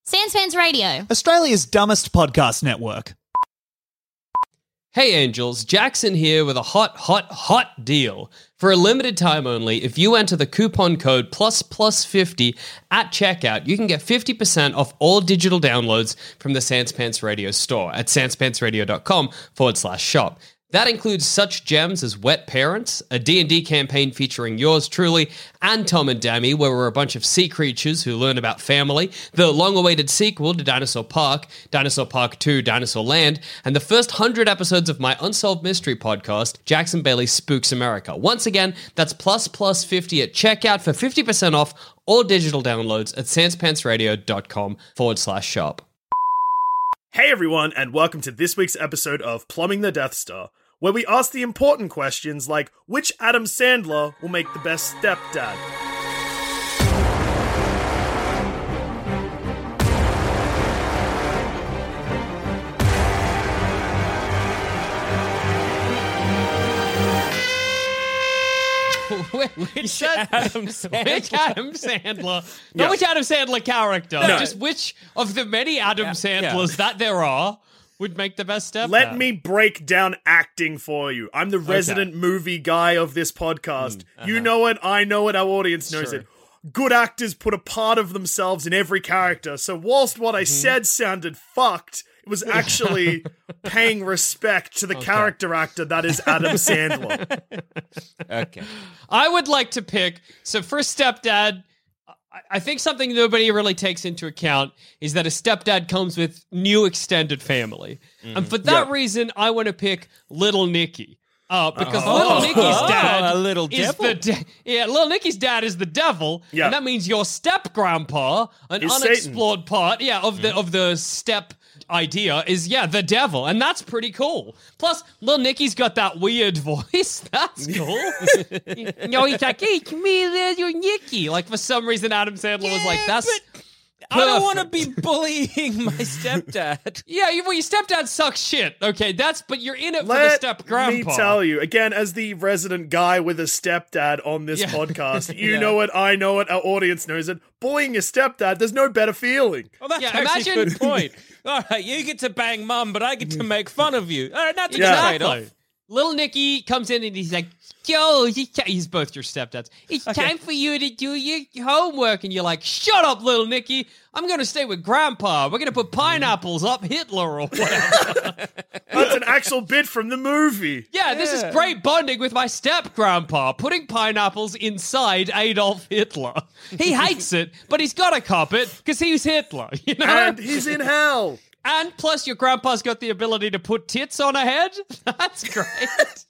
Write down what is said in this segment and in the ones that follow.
Sans Radio, Australia's dumbest podcast network. Hey Angels, Jackson here with a hot deal. For a limited time only, if you enter the coupon code +50 at checkout, you can get 50% off all digital downloads from the Sans Pants Radio store at sanspantsradio.com/shop. That includes such gems as Wet Parents, a D&D campaign featuring yours truly, and Tom and Dammy, where we're a bunch of sea creatures who learn about family, the long-awaited sequel to Dinosaur Park 2, Dinosaur Land, and the first 100 episodes of my Unsolved Mystery podcast, Jackson Bailey Spooks America. Once again, that's +50 at checkout for 50% off all digital downloads at sanspantsradio.com/shop. Hey everyone, and welcome to this week's episode of Plumbing the Death Star, where we ask the important questions like, which Adam Sandler will make the best stepdad? Which Adam Sandler? Not which Adam Sandler character. No. Just which of the many Adam Sandlers that there are would make the best stepdad. Let me break down acting for you. I'm the resident movie guy of this podcast. You know it, I know it, our audience knows it. Good actors put a part of themselves in every character, so whilst what I said sounded fucked, it was actually paying respect to the character actor that is Adam Sandler. Okay. I would like to pick, so for stepdad, I think something nobody really takes into account is that a stepdad comes with new extended family. And for that reason, I want to pick Little Nicky. Because Little Nicky's dad little is devil. Little Nicky's dad is the devil, and that means your step-grandpa, an Is unexplored part, of the step idea is the devil, and that's pretty cool. Plus, Little Nicky's got that weird voice. That's cool. He's like, "Hey, come here, little Nicky." Like for some reason, Adam Sandler was like, "That's." I don't want to be bullying my stepdad. Well, your stepdad sucks shit. Okay, but you're in it for the Let step-grandpa. me tell you, again, as the resident guy with a stepdad on this podcast, you know it, I know it, our audience knows it. Bullying your stepdad, there's no better feeling. Well, that's actually a good point. All right, you get to bang mum, but I get to make fun of you. All right, that's a good trade-off. Little Nicky comes in and he's like, "Joe, he's both your stepdads. It's time for you to do your homework." And you're like, "Shut up, Little Nicky. I'm going to stay with Grandpa. We're going to put pineapples up Hitler or whatever." That's an actual bit from the movie. This is great bonding with my step-grandpa, putting pineapples inside Adolf Hitler. He hates it, but he's got to cop it because he's Hitler, you know? And he's in hell. And plus, your grandpa's got the ability to put tits on a head. That's great.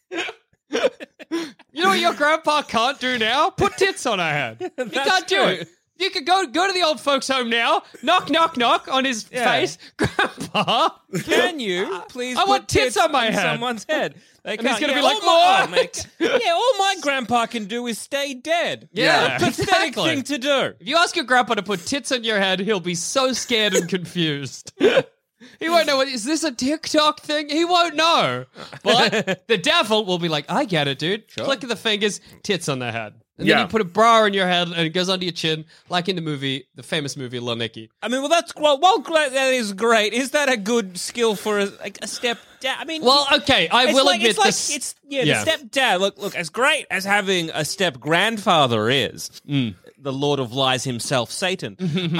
You know what your grandpa can't do now? Put tits on a head. He can't do it. You could go to the old folks' home now. Knock, knock, knock on his face. Grandpa, can you please? I want tits on my head. Someone's head. And he's going to be like, "What?" All my grandpa can do is stay dead. Yeah, What a pathetic thing to do. If you ask your grandpa to put tits on your head, he'll be so scared and confused. He won't know. Is this a TikTok thing? He won't know. But the devil will be like, "I get it, dude." Sure. Click of the fingers, tits on the head. And then you put a bra on your head and it goes under your chin, like in the famous movie, Little Nicky. I mean, while that is great, is that a good skill for a stepdad? I mean, I will admit this. The stepdad. Look, as great as having a step grandfather is, the Lord of Lies himself, Satan.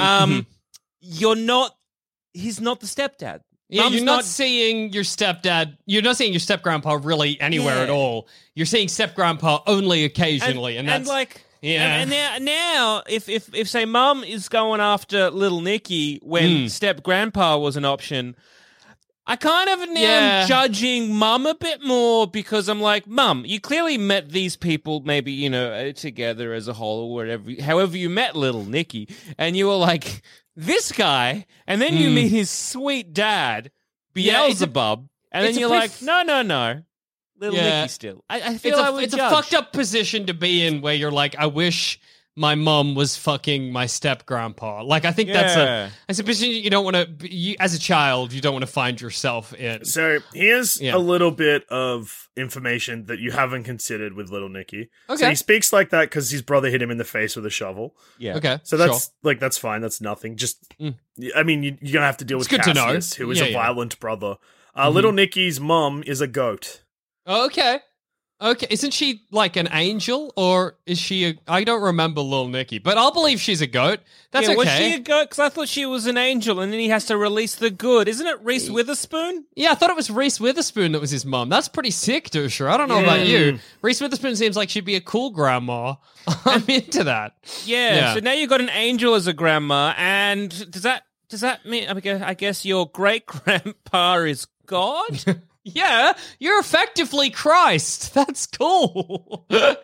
He's not the stepdad. Yeah, you're not seeing your stepdad. You're not seeing your step-grandpa really anywhere at all. You're seeing step-grandpa only occasionally, and that's And now, if say mum is going after Little Nicky when step-grandpa was an option, I kind of now am judging mum a bit more because I'm like, Mum, you clearly met these people maybe together as a whole or whatever, however you met Little Nicky, and you were like, this guy, and then you meet his sweet dad, Beelzebub, and then you're like, no, Little Nicky still. I feel it's a fucked up position to be in where you're like, I wish my mum was fucking my step grandpa. Like, I think that's a position you don't want to, as a child, you don't want to find yourself in. So here's a little bit of information that you haven't considered with Little Nicky. Okay. So he speaks like that because his brother hit him in the face with a shovel. Yeah. Okay. So that's that's fine. That's nothing. Just, I mean, you're going to have to deal with good to know. Cassius, who is a violent brother. Little Nicky's mum is a goat. Okay. Okay, isn't she like an angel, or is she I don't remember Lil Nicky, but I'll believe she's a goat. That's okay. Was she a goat? Because I thought she was an angel, and then he has to release the good. Isn't it Reese Witherspoon? Yeah, I thought it was Reese Witherspoon that was his mum. That's pretty sick, Dusha. I don't know about you. Reese Witherspoon seems like she'd be a cool grandma. I'm into that. Yeah, so now you've got an angel as a grandma, and does that mean, I guess your great-grandpa is God? Yeah, you're effectively Christ. That's cool.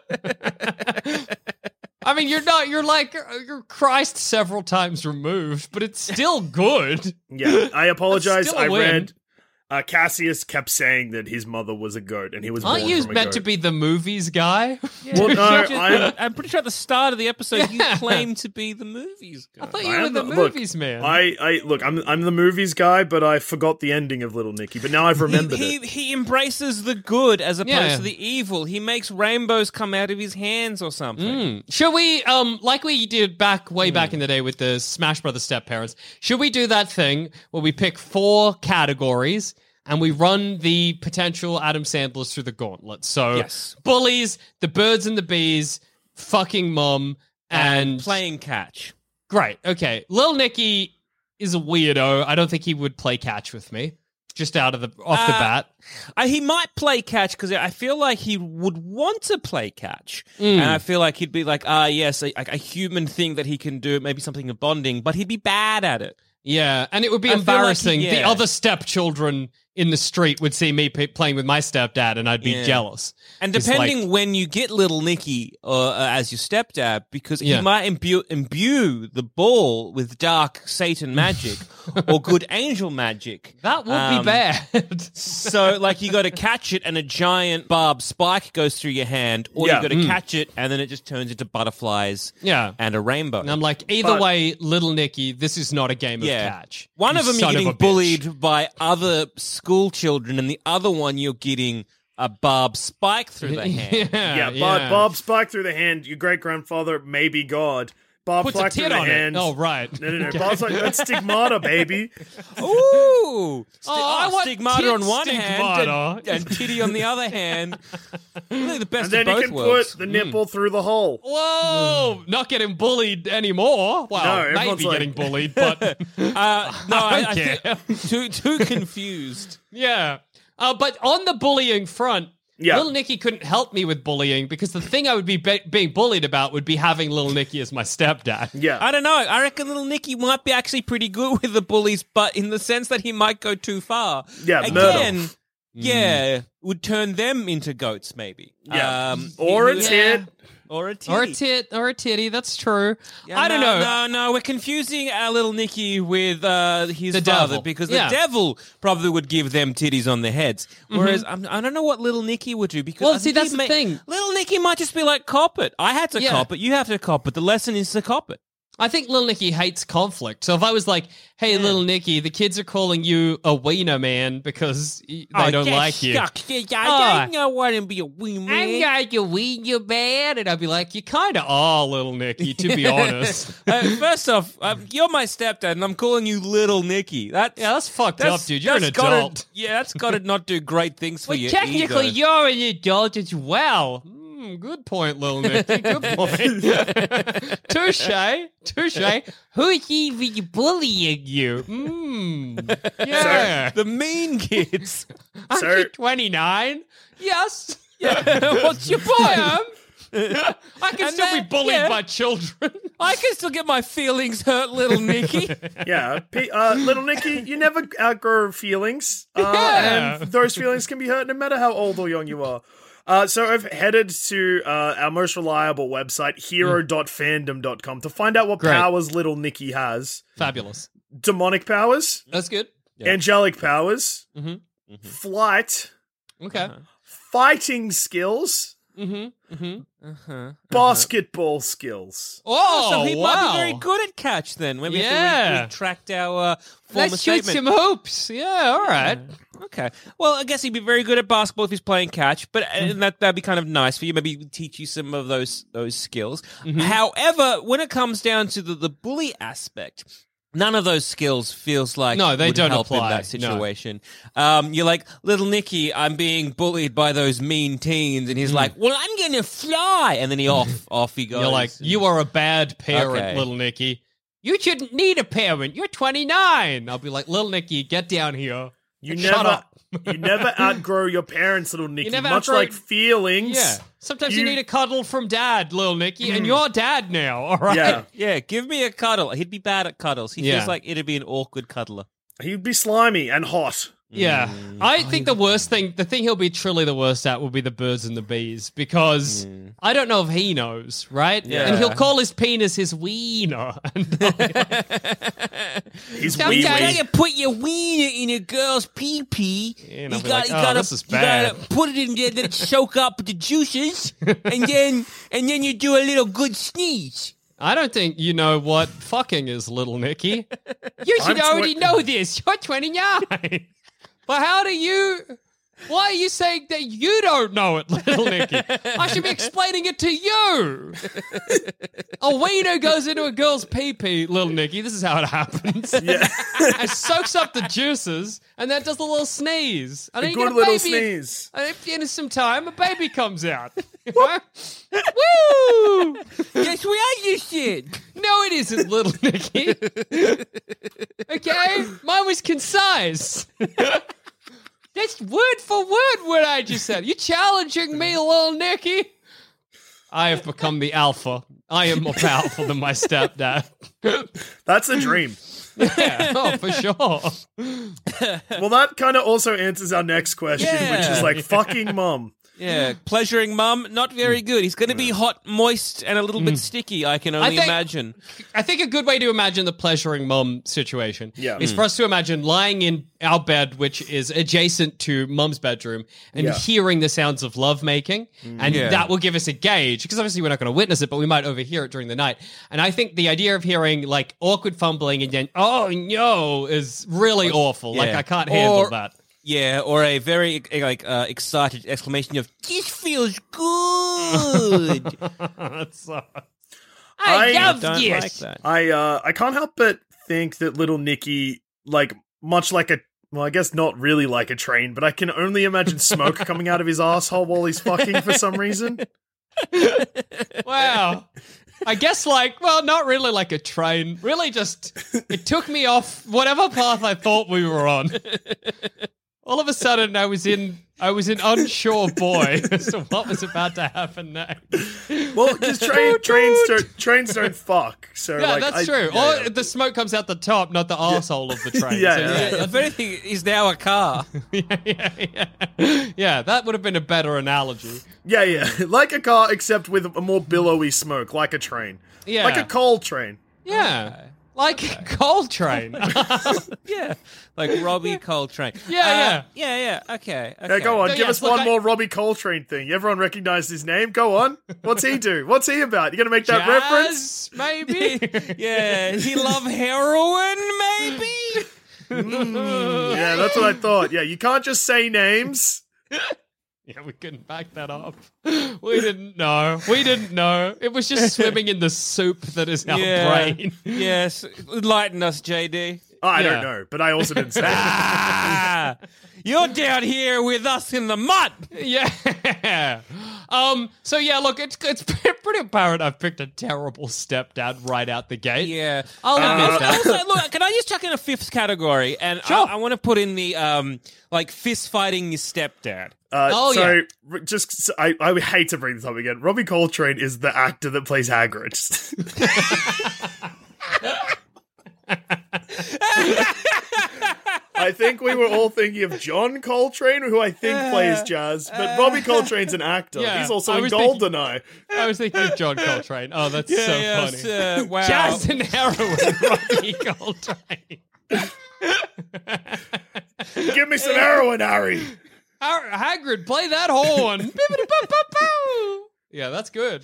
I mean, you're Christ several times removed, but it's still good. Yeah, I apologize. Still a I win. read Cassius kept saying that his mother was a goat, and he was born Aren't you from a meant goat. to be the movies guy? Well, no, I'm pretty sure at the start of the episode you claimed to be the movies guy. I thought you I were am the the- look, movies man. I'm the movies guy, but I forgot the ending of Little Nicky. But now I've remembered it. He embraces the good as opposed Yeah. to the evil. He makes rainbows come out of his hands or something. Should we, like we did way back in the day with the Smash Brothers step parents, should we do that thing where we pick 4 categories and we run the potential Adam Sandlers through the gauntlet? So, Yes. bullies, the birds and the bees, fucking mum, and Playing catch. Great. Okay. Lil Nicky is a weirdo. I don't think he would play catch with me. Just off the bat. He might play catch because I feel like he would want to play catch. And I feel like he'd be like, yes, a human thing that he can do, maybe something of bonding, but he'd be bad at it. Yeah, and it would be I feel like embarrassing. he- The yeah. other stepchildren in the street would see me playing with my stepdad, and I'd be jealous. And It's depending like- when you get Little Nicky as your stepdad, because Yeah. he might imbue the ball with dark Satan magic or good angel magic. that would be bad. So, like, you got to catch it, and a giant barbed spike goes through your hand, or Yeah. you got to catch it, and then it just turns into butterflies Yeah. and a rainbow. And I'm like, either But- way, Little Nicky, this is not a game of catch. One You of them son you're getting a bitch. bullied by other school children, and the other one you're getting a barbed spike through the hand. Yeah, Bob spike through the hand. Your great grandfather may be God. Bob Puts a spike through tit the on hand. it. Oh, right. No. Bob's like, that's stigmata, baby. Ooh! I want stigmata tit on one stigmata. hand and titty on the other hand. Really the best And then of he both can worlds. put the nipple through the hole. Whoa! Not getting bullied anymore. Well, No, everyone's maybe like- getting bullied, but No, I care. think too confused. yeah. But on the bullying front, Yeah. Little Nicky couldn't help me with bullying because the thing I would be being bullied about would be having Little Nicky as my stepdad. Yeah. I don't know. I reckon Little Nicky might be actually pretty good with the bullies, but in the sense that he might go too far. Yeah, Again, murder. yeah, would turn them into goats, maybe. Yeah. Or a he- tit. Or a titty. Or a titty, that's true. Yeah, I don't know. No, we're confusing our Little Nicky with his The father devil. because Yeah. the devil probably would give them titties on their heads. Whereas I don't know what Little Nicky would do because Well, I see, think that's he the thing. Little Nicky might just be like, cop it. I had to Yeah. cop it. You have to cop it. The lesson is to cop it. I think Little Nicky hates conflict. So if I was like, hey, Little Nicky, the kids are calling you a wiener man because they don't like you. I don't want to be a wee I'm man. not your wiener man. And I'd be like, you kind of are, Little Nicky, to be honest. First off, you're my stepdad, and I'm calling you Little Nicky. That's fucked up, dude. You're an that's gotta- adult. that's got to not do great things for Well, you. technically, you're an adult as well. Good point, Little Nicky. Good point. Touche. Who's even bullying you? Yeah. the mean kids. Aren't Sir- you 29? Yes. What's your point? I can And still be then- bullied yeah. by children. I can still get my feelings hurt, Little Nicky. Yeah. Little Nicky, you never outgrow feelings. Yeah. And those feelings can be hurt no matter how old or young you are. So I've headed to our most reliable website, hero.fandom.com, to find out what Great. powers Little Nicky has. Fabulous. Demonic powers, That's good. angelic powers, Mm-hmm. flight, Okay. fighting skills, basketball skills. Oh, So he wow. might be very good at catch then. When we have to retract our former Let's shoot statement. some hoops. Yeah, all right. Okay. Well, I guess he'd be very good at basketball if he's playing catch, but that'd be kind of nice for you. Maybe teach you some of those skills. However, when it comes down to the bully aspect, none of those skills feels like No, they would don't help apply. in that situation. You're like, little Nicky, I'm being bullied by those mean teens, and he's like, well, I'm gonna fly, and then he off he goes. You're like, you are a bad parent, Okay. little Nicky. You shouldn't need a parent. You're 29. I'll be like, little Nicky, get down here. You Shut never, up. you never outgrow your parents, little Nicky. never Much outgrow- like feelings. Yeah. Sometimes you You- need a cuddle from dad, little Nicky, and you're dad now, all right? Yeah. yeah, give me a cuddle. He'd be bad at cuddles. He Yeah. feels like it'd be an awkward cuddler. He'd be slimy and hot. Yeah. I think the thing he'll be truly the worst at will be the birds and the bees, because I don't know if he knows, right? Yeah. And he'll call his penis his wiener. He's Don't wee tell wee. You put your wiener in a girl's pee-pee. And I'll be like, oh, this is you bad. gotta put it in there, let it soak up the juices, and then you do a little good sneeze. I don't think you know what fucking is, little Nicky. You should I'm already know this. You're 29. But how do you... Why are you saying that you don't know it, little Nicky? I should be explaining it to you. A wiener goes into a girl's pee-pee, little Nicky. This is how it happens. Yeah. It soaks up the juices, and then does a little sneeze. And then A you good get a little baby. sneeze. And if in some time, a baby comes out. You know? Woo! Guess what I just said? No, it isn't, little Nicky. Okay? Mine was concise. That's word for word what I just said. You're challenging me, little Nicky. I have become the alpha. I am more powerful than my stepdad. That's a dream. Yeah, oh, for sure. Well, that kind of also answers our next question, which is like, fucking mum. Yeah, pleasuring mum, not very good. He's going to be hot, moist, and a little bit sticky, I can only imagine. I think a good way to imagine the pleasuring mum situation Yeah. is for us to imagine lying in our bed, which is adjacent to mum's bedroom, and Yeah. hearing the sounds of lovemaking. And Yeah. that will give us a gauge, because obviously we're not going to witness it, but we might overhear it during the night. And I think the idea of hearing like awkward fumbling and then, oh no, is really awful. Like, yeah. I can't handle Or- that. Yeah, or a very excited exclamation of "This feels good." That's, I love Don't this. like that. I can't help but think that little Nicky, like, much like a, well, I guess not really like a train, but I can only imagine smoke coming out of his asshole while he's fucking for some reason. Wow. I guess not really like a train. Really just, it took me off whatever path I thought we were on. All of a sudden I was in unsure boy as to what was about to happen next. Well, because trains don't fuck. So Yeah, like, that's true. Yeah, Or the smoke comes out the top, not the arsehole of the train. Yeah, So, yeah. If anything, he's now a car. Yeah, that would have been a better analogy. yeah, like a car, except with a more billowy smoke, like a train. Yeah. Like a coal train. Yeah. Like a coal train. Yeah, like Robbie Coltrane. Yeah. Okay. Yeah, go on, So, give yes, us look, one more Robbie Coltrane thing. Everyone recognized his name. Go on. What's he do? What's he about? You gonna make that reference? Jazz, maybe? Yeah, he love heroin, maybe. Yeah, that's what I thought. Yeah, you can't just say names. Yeah, we couldn't back that up. We didn't know. It was just swimming in the soup that is our brain. Yes, enlighten us, JD. I Yeah. don't know, but I also didn't say it. Ah, you're down here with us in the mud. Yeah. So yeah, look, it's pretty apparent I've picked a terrible stepdad right out the gate. Yeah. I'll admit that. Also, look, can I just chuck in a fifth category? And Sure. I want to put in the like fist fighting your stepdad. I would hate to bring this up again. Robbie Coltrane is the actor that plays Hagrid. I think we were all thinking of John Coltrane, who I think plays Jazz, but Robbie Coltrane's an actor. Yeah, He's also I in was thinking- GoldenEye. I was thinking of John Coltrane. Oh, that's so funny. Wow. Jazz and heroin, Robbie Coltrane. Give me some heroin, Harry. Hagrid, play that horn. Bibbidi-bop-bop-pow. Yeah, that's good.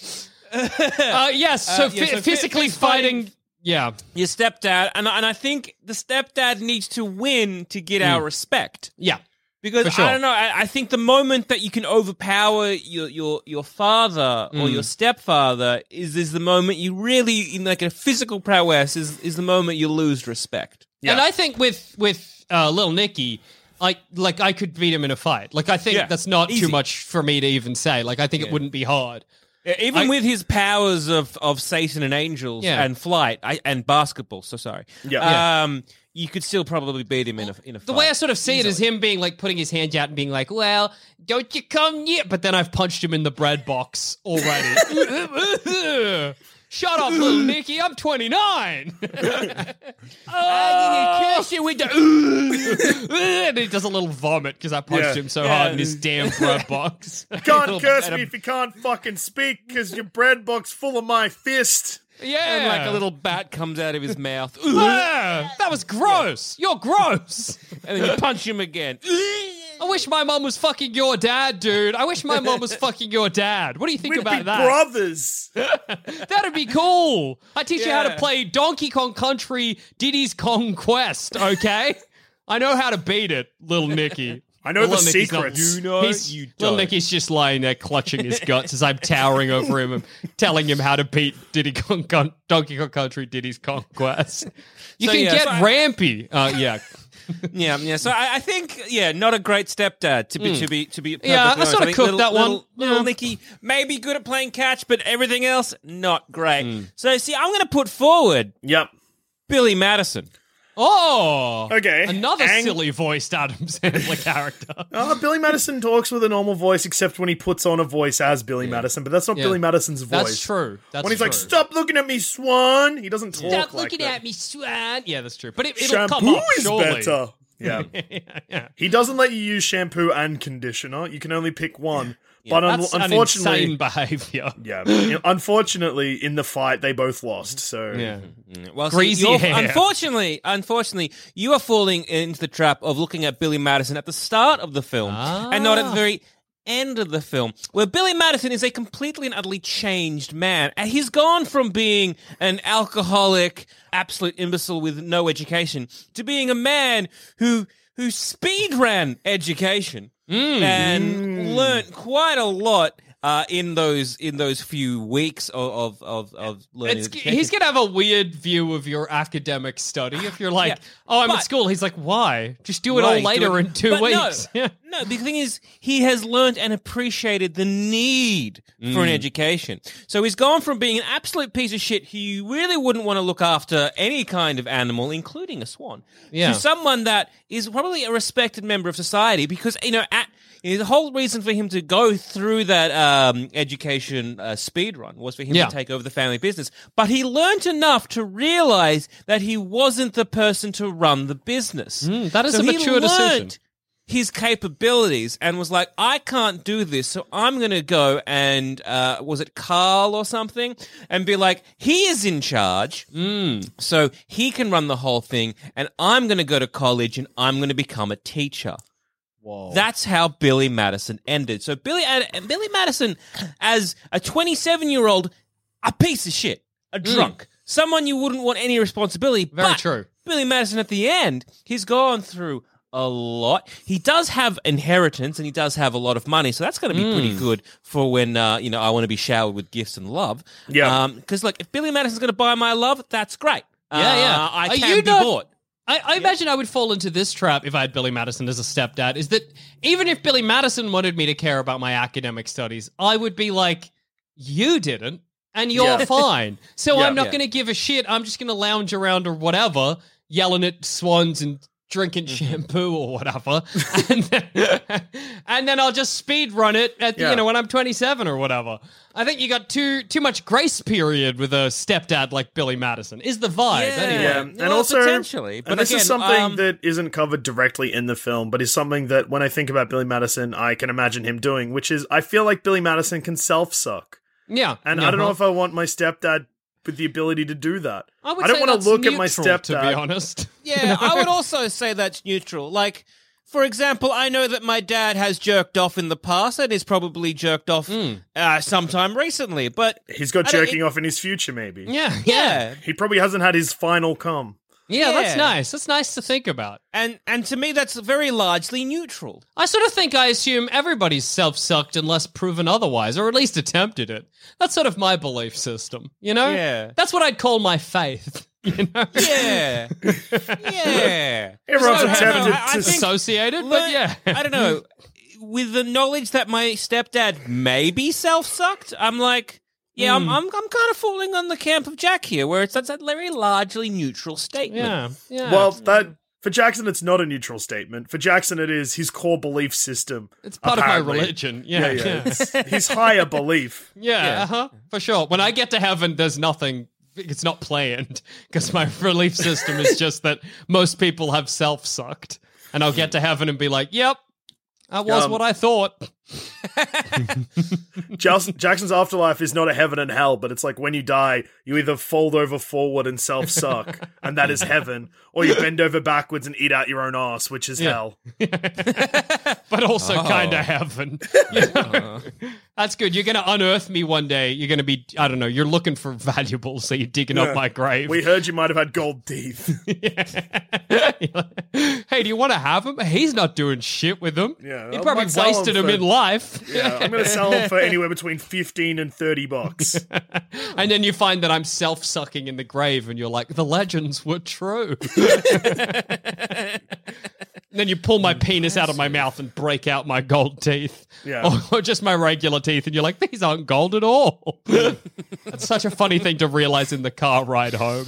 Yes, so physically fighting. Yeah. Your stepdad, and I think the stepdad needs to win to get our respect. Yeah. Because For sure. I don't know, I think the moment that you can overpower your father or your stepfather is the moment you really, in like a physical prowess, is the moment you lose respect. Yeah. And I think with Little Nicky, like I could beat him in a fight. Like I think that's not easy. too much for me to even say. Like I think it wouldn't be hard. Even with his powers of Satan and angels and flight and basketball, so sorry. Yeah. You could still probably beat him in a fight. The way I sort of see it is him being like putting his hand out and being like, "Well, don't you come near?" But then I've punched him in the bread box already. Shut up, Little Nicky. I'm 29. I'm gonna curse you with the. And he does a little vomit because I punched him so hard in his damn bread box. You can't curse me if you can't fucking speak because your bread box full of my fist. Yeah, And like a little bat comes out of his mouth. Ah, that was gross. You're gross. And then you punch him again. I wish my mum was fucking your dad, dude. I wish my mum was fucking your dad. What do you think We'd about be that? brothers. That'd be cool. I teach you how to play Donkey Kong Country Diddy's Kong Quest, okay? I know how to beat it, Little Nicky. I know the Little Nicky's not- secrets. You know, you Little don't. Nicky's just lying there clutching his guts as I'm towering over him and telling him how to beat Donkey Kong Country Diddy's Kong Quest. You So, can yeah, get so I- rampy. Yeah. Yeah. So I think, not a great stepdad to be perfectly Yeah, I honest. sort of think cooked that one. Little Yeah. Nicky, maybe good at playing catch, but everything else not great. So see, I'm going to put forward Yep. Billy Madison. Oh. Okay. Another silly voiced Adam Sandler character. Billy Madison talks with a normal voice, except when he puts on a voice as Billy Madison, but that's not Billy Madison's voice. That's true. That's When he's like, true. "Stop looking at me, Swan," he doesn't talk Stop like looking that. at me, Swan. Yeah, that's true. But it'll Shampoo come up, is surely. better. Yeah. He doesn't let you use shampoo and conditioner. You can only pick one. But That's an unfortunately, insane behavior. yeah. Unfortunately, in the fight, they both lost. So Yeah. Well, Greasy you're- hair. Unfortunately, you are falling into the trap of looking at Billy Madison at the start of the film and not at the very end of the film, where Billy Madison is a completely and utterly changed man. And he's gone from being an alcoholic, absolute imbecile with no education to being a man who speed ran education and learnt quite a lot in those few weeks of learning. education. He's going to have a weird view of your academic study. If you're like, oh, I'm at But- school. He's like, why? Just do it all Right, later do it- in 2 but weeks. No, the thing is, he has learned and appreciated the need for an education. So he's gone from being an absolute piece of shit who you really wouldn't want to look after any kind of animal, including a swan, Yeah. to someone that is probably a respected member of society because, the whole reason for him to go through that education speed run was for him Yeah. to take over the family business. But he learned enough to realize that he wasn't the person to run the business. that is So a he mature decision. learned his capabilities and was like, I can't do this, so I'm going to go and, was it Carl or something? And be like, he is in charge, so he can run the whole thing, and I'm going to go to college and I'm going to become a teacher. Whoa. That's how Billy Madison ended. So Billy Madison, as a 27-year-old, a piece of shit, a drunk, someone you wouldn't want any responsibility. Very but true. Billy Madison, at the end, he's gone through a lot. He does have inheritance and he does have a lot of money, so that's going to be pretty good for when I want to be showered with gifts and love. Yeah. Because look, if Billy Madison's going to buy my love, that's great. Yeah. I Are can you be not- bought. I imagine I would fall into this trap if I had Billy Madison as a stepdad, is that even if Billy Madison wanted me to care about my academic studies, I would be like, you didn't, and you're fine. So I'm not going to give a shit. I'm just going to lounge around or whatever, yelling at swans and drinking shampoo or whatever, and then I'll just speed run it at when I'm 27 or whatever. I think you got too much grace period with a stepdad like Billy Madison. Is the vibe anyway? Yeah, and Well, also, potentially, but and this again, is something that isn't covered directly in the film, but is something that when I think about Billy Madison, I can imagine him doing, which is I feel like Billy Madison can self-suck. Yeah, And I don't know if I want my stepdad with the ability to do that. I don't want to look at my stepdad. to be honest. Yeah, I would also say that's neutral. Like, For example, I know that my dad has jerked off in the past and is probably jerked off sometime recently, but... He's got jerking off in his future, maybe. Yeah. He probably hasn't had his final cum. Yeah, that's nice. That's nice to think about. And to me, that's very largely neutral. I sort of think I assume everybody's self-sucked unless proven otherwise, or at least attempted it. That's sort of my belief system, you know? Yeah. That's what I'd call my faith. You know? Yeah. Everyone's attempted I to... think- Associated, but yeah. I don't know. With the knowledge that my stepdad may be self-sucked, I'm like, yeah, I'm kind of falling on the camp of Jack here, where that's a very largely neutral statement. Yeah. Well, for Jackson, it's not a neutral statement. For Jackson, it is his core belief system. It's part of my apparently. religion. Yeah. It's his higher belief. Yeah, for sure. When I get to heaven, there's nothing. It's not planned because my belief system is just that most people have self-sucked, and I'll get to heaven and be like, "Yep, that was what I thought." Jackson's afterlife is not a heaven and hell, but it's like when you die, you either fold over forward and self-suck, and that is heaven, or you bend over backwards and eat out your own ass, which is hell. But also kind of heaven. You know? That's good. You're going to unearth me one day. You're going to be, I don't know, you're looking for valuables, so you're digging up my grave. We heard you might have had gold teeth. Hey, do you want to have him? He's not doing shit with them. Yeah, He I probably might sell wasted him him in life. Yeah, I'm going to sell them for anywhere between $15 and $30. And then you find that I'm self-sucking in the grave, and you're like, the legends were true. And then you pull my penis out of my mouth and break out my gold teeth. Yeah. Or just my regular teeth, and you're like, these aren't gold at all. That's such a funny thing to realize in the car ride home.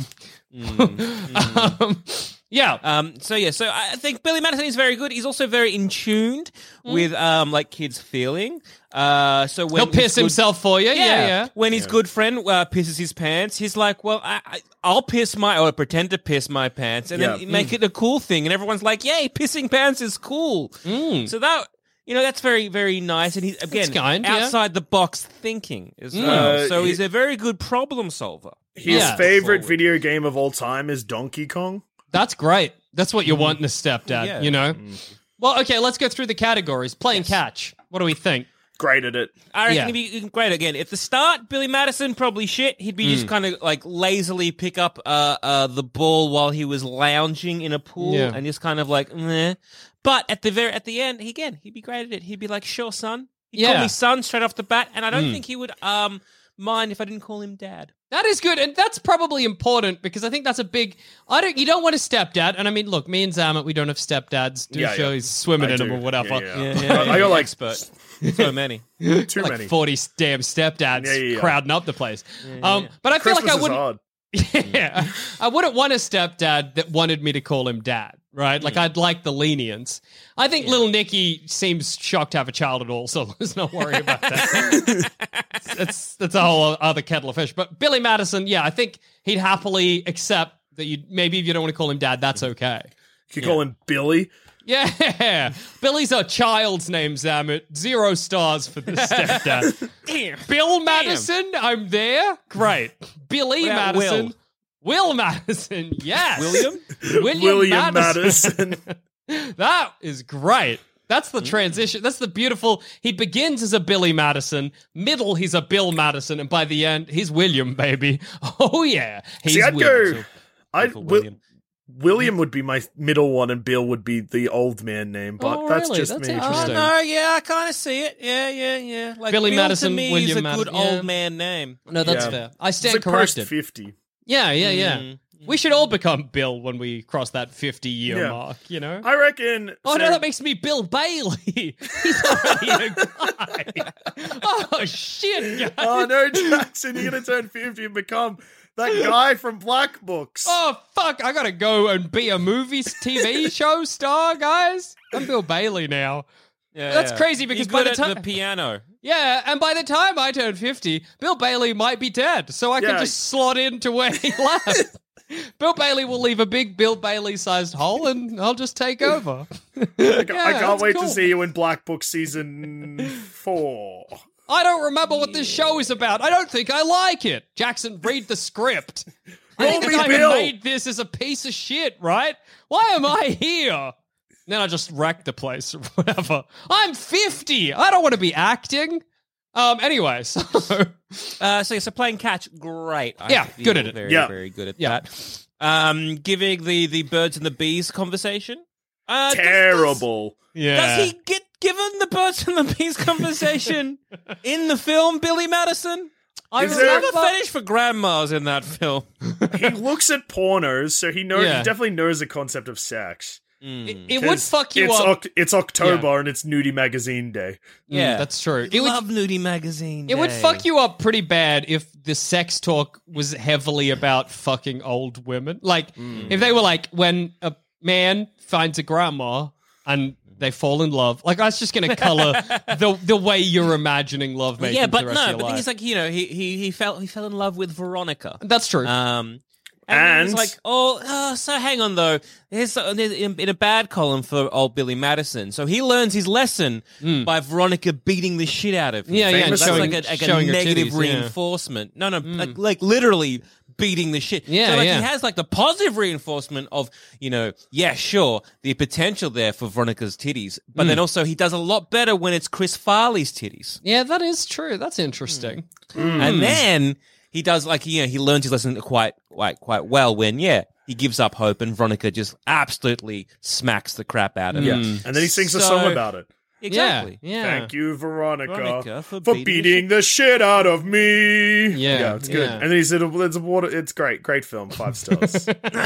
So I think Billy Madison is very good. He's also very in tuned with like kids feeling. So when He'll piss himself for you. Yeah. When his good friend pisses his pants, he's like, "Well, I'll piss or pretend to piss my pants, and then make it a cool thing." And everyone's like, "Yay, pissing pants is cool." So that. That's very, very nice. And he's, again, outside the box thinking as well. So he's a very good problem solver. His favorite video game of all time is Donkey Kong. That's great. That's what you want in a stepdad, you know? Well, okay, let's go through the categories. Playing catch. What do we think? Great at it. I reckon he'd be great again. At the start, Billy Madison, probably shit. He'd be just kind of like lazily pick up the ball while he was lounging in a pool and just kind of like, meh. But at the end, he'd be great at it. He'd be like, sure, son. He'd call me son straight off the bat, and I don't think he would mind if I didn't call him dad. That is good, and that's probably important because I think that's a big. You don't want a stepdad, and I mean, look, me and Zamet, we don't have stepdads. He's swimming in them or whatever. I got like expert. So many, too like many. 40 damn stepdads crowding up the place. But I feel Christmas like I is wouldn't. hard. Yeah, I wouldn't want a stepdad that wanted me to call him dad, right? Like, I'd like the lenience. I think little Nicky seems shocked to have a child at all, so let's not worry about that. that's a whole other kettle of fish. But Billy Madison, I think he'd happily accept that maybe if you don't want to call him dad, that's okay. You call him Billy? Yeah, Billy's a child's name, Zamet. 0 stars for the stepdad. Damn. Bill Madison, I'm there. Great. Billy Madison. Will Madison, yes. William Madison. That is great. That's the transition. That's the beautiful. He begins as a Billy Madison, middle he's a Bill Madison, and by the end he's William, baby. Oh yeah, he's William. William would be my middle one, and Bill would be the old man name. But that's really? just That's me. interesting. I kind of see it. Yeah. Like Billy Bill Madison, to me William is a good Madison. old man name. No, that's fair. I It's stand like corrected. post 50. Yeah. We should all become Bill when we cross that 50-year Yeah. mark, you know? I reckon. Oh, no, that makes me Bill Bailey. He's already a guy. Oh, shit, guys. Oh no, Jackson, you're gonna turn 50 and become that guy from Black Books. Oh, fuck, I gotta go and be a TV show star, guys. I'm Bill Bailey now. Yeah, That's crazy because He's by good the time... at the piano. Yeah, and by the time I turn 50, Bill Bailey might be dead, so I can just slot into where he left. Bill Bailey will leave a big Bill Bailey-sized hole, and I'll just take over. I can't wait cool. to see you in Black Book season 4. I don't remember what this show is about. I don't think I like it. Jackson, read the script. I think the guy who made this is a piece of shit, right? Why am I here? Then I just wreck the place or whatever. I'm 50. I don't want to be acting. Anyway, so So playing catch, great. Yeah, good at it. Very, Yeah. very good at Yeah. that. Giving the birds and the bees conversation. Terrible. yeah. Does he get given the birds and the bees conversation in the film, Billy Madison? I Is there- never finished for grandmas in that film. He looks at pornos, so he knows. Yeah. He definitely knows the concept of sex. It would 'Cause fuck you it's up. It's October and it's Nudie Magazine Day. Yeah, That's true. It love Nudie Magazine. It would Day. fuck you up pretty bad if the sex talk was heavily about fucking old women. Like, if they were like, when a man finds a grandma and they fall in love, like, that's just going to color the way you're imagining love making. Yeah, for but the rest no, of your but the thing life. is, like, he fell in love with Veronica. That's true. And he's like, so hang on though. There's in a bad column for old Billy Madison. So he learns his lesson by Veronica beating the shit out of him. Yeah, yeah, So that's showing- like a showing her negative titties, yeah. reinforcement. No, like literally beating the shit. Yeah, so like yeah. he has like the positive reinforcement of, yeah, sure, the potential there for Veronica's titties. But then also he does a lot better when it's Chris Farley's titties. Yeah, that is true. That's interesting. And then he does like he learns his lesson quite well when he gives up hope and Veronica just absolutely smacks the crap out of him. And then he sings a So- song about it. Exactly. Yeah. Thank you, Veronica, Veronica, for for beating the shit out of me. Yeah, it's good. yeah. And then he said, "It's great film, 5 stars."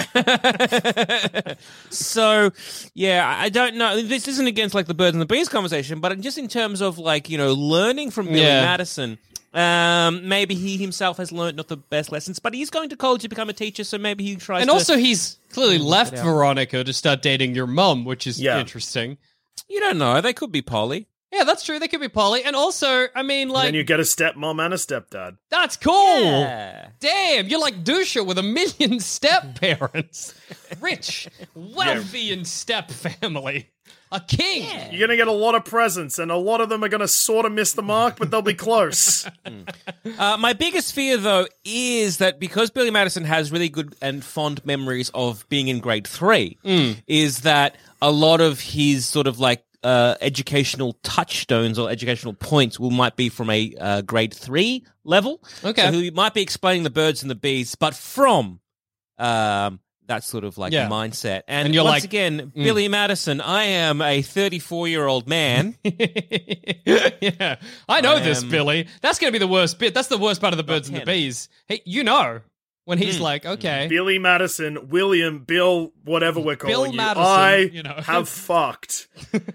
So I don't know. This isn't against like the birds and the bees conversation, but just in terms of like learning from Billy Yeah. Madison. Maybe he himself has learned not the best lessons, but he's going to college to become a teacher, so maybe he tries And to... also, he's clearly left Veronica to start dating your mum, which is Yeah. interesting. You don't know. They could be poly. Yeah, that's true. They could be poly. And also, I mean, like, Then you get a stepmom and a stepdad. that's cool. Yeah. Damn, you're like Dusha with 1 million step parents. Rich, wealthy in step family. A king. You're gonna get a lot of presents, and a lot of them are gonna sort of miss the mark, but they'll be close. My biggest fear, though, is that because Billy Madison has really good and fond memories of being in grade 3, is that a lot of his sort of like educational touchstones or educational points might be from a grade 3 level. Okay. So he might be explaining the birds and the bees, but from that sort of like Yeah. mindset. And you're once like, again, Billy Madison, I am a 34-year-old man. Yeah. I know this, am- Billy. That's going to be the worst bit. That's the worst part of the birds and the 10. bees. Hey, when he's like, okay. Billy Madison, William, Bill, whatever we're calling Bill you, Madison, I have fucked.